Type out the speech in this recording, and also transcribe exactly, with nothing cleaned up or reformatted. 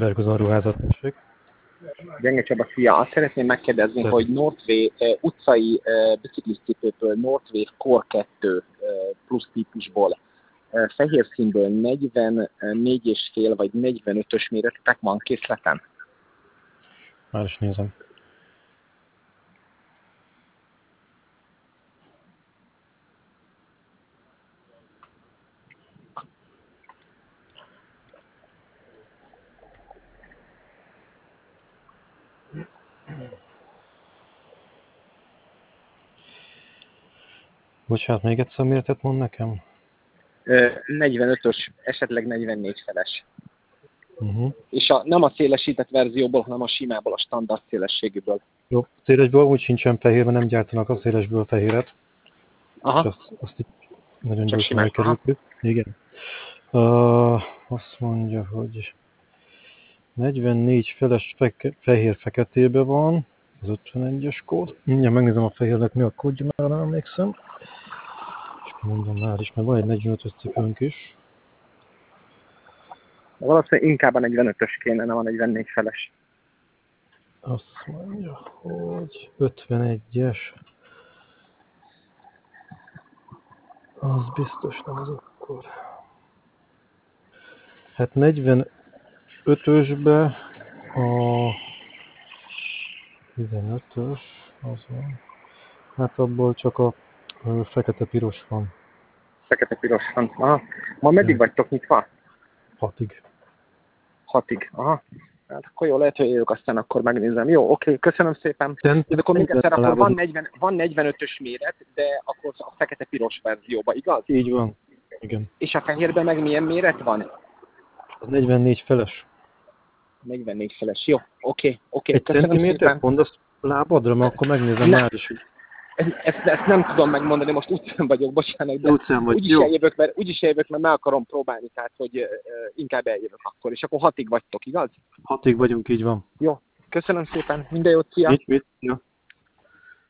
Vergozon ruházat, tessék. Gyenge Csaba, szia! Azt szeretném megkérdezni, Szerint. hogy Northway uh, utcai uh, biciklisztítőtől Northway Core kettő uh, plusz típusból uh, fehér színből negyvennégy és fél vagy negyvenötös méretek van készleten? Már is nézem. Bocsánat, még egyszer méretet mond nekem? Uh, negyvenötös, esetleg negyvennégy feles. Uh-huh. És a, nem a szélesített verzióból, hanem a simából, a standard szélességűből. Jó, szélesből úgy sincsen fehér, mert nem gyártanak a szélesből fehéret. Aha. És azt, azt így nagyon Csak gyorsan simán. elkerültük. Igen. Uh, azt mondja, hogy negyvennégy feles feke, fehér feketében van, az ötvenegyes kód. Mindjárt megnézem a fehérnek mi a kódja, mert nem emlékszem. És mondom már is, mert van egy negyvenötös cipőnk is. Valószínűleg inkább a negyvenötös kéne, nem a negyvennégy feles. Azt mondja, hogy ötvenegyes. Az biztos nem az akkor. Hát negyvenötösbe a tizenötös az van. Hát abból csak a fekete-piros van. Fekete-piros van. Aha. Ma meddig vagytok nyitva? Hatig. Hatig. Aha. Hát akkor jó, lehet, hogy jövök, aztán akkor megnézem. Jó, oké, köszönöm szépen. Ten, De akkor még egyszer, akkor lábad... van, negyven, van negyvenötös méret, de akkor a fekete-piros verzióban, igaz? Így van. Igen. És a fehérben meg milyen méret van? Az negyvennégy feles. negyvennégy feles. Jó, oké, oké, Egy köszönöm centimétert szépen. mondasz lábadra, mert akkor megnézem Ne. már is. Ezt, ezt, ezt nem tudom megmondani, most úgyszem vagyok, bocsánat, de Úgyszem vagy, úgyis jó. eljövök, mert, úgyis eljövök, mert meg akarom próbálni, tehát hogy uh, inkább eljövök akkor, és akkor hatig vagytok, igaz? Hatig vagyunk, így van. Jó, köszönöm szépen, minden jót, szia! Mit, mit? Ja.